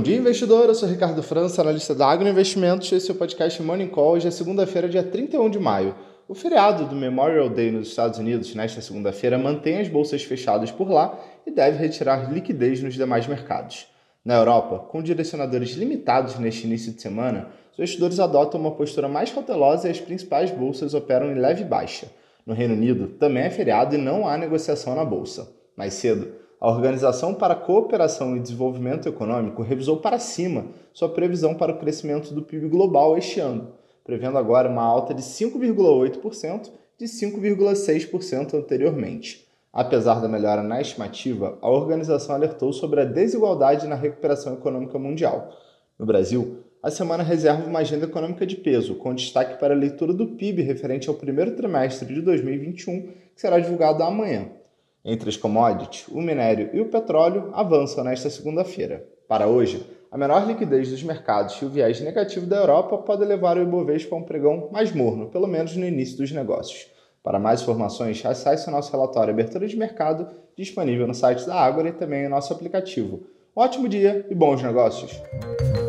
dia, investidor. Eu sou Ricardo França, analista da Agro Investimentos. Esse é o podcast Morning Call. Hoje é segunda-feira, dia 31 de maio. O feriado do Memorial Day nos Estados Unidos, nesta segunda-feira, mantém as bolsas fechadas por lá e deve retirar liquidez nos demais mercados. Na Europa, com direcionadores limitados neste início de semana, os investidores adotam uma postura mais cautelosa e as principais bolsas operam em leve baixa. No Reino Unido, também é feriado e não há negociação na bolsa. Mais cedo, a Organização para a Cooperação e Desenvolvimento Econômico revisou para cima sua previsão para o crescimento do PIB global este ano, prevendo agora uma alta de 5,8% de 5,6% anteriormente. Apesar da melhora na estimativa, a organização alertou sobre a desigualdade na recuperação econômica mundial. No Brasil, a semana reserva uma agenda econômica de peso, com destaque para a leitura do PIB referente ao primeiro trimestre de 2021, que será divulgado amanhã. Entre as commodities, o minério e o petróleo avançam nesta segunda-feira. Para hoje, a menor liquidez dos mercados e o viés negativo da Europa pode levar o Ibovespa a um pregão mais morno, pelo menos no início dos negócios. Para mais informações, acesse o nosso relatório Abertura de Mercado, disponível no site da Ágora e também no nosso aplicativo. Um ótimo dia e bons negócios!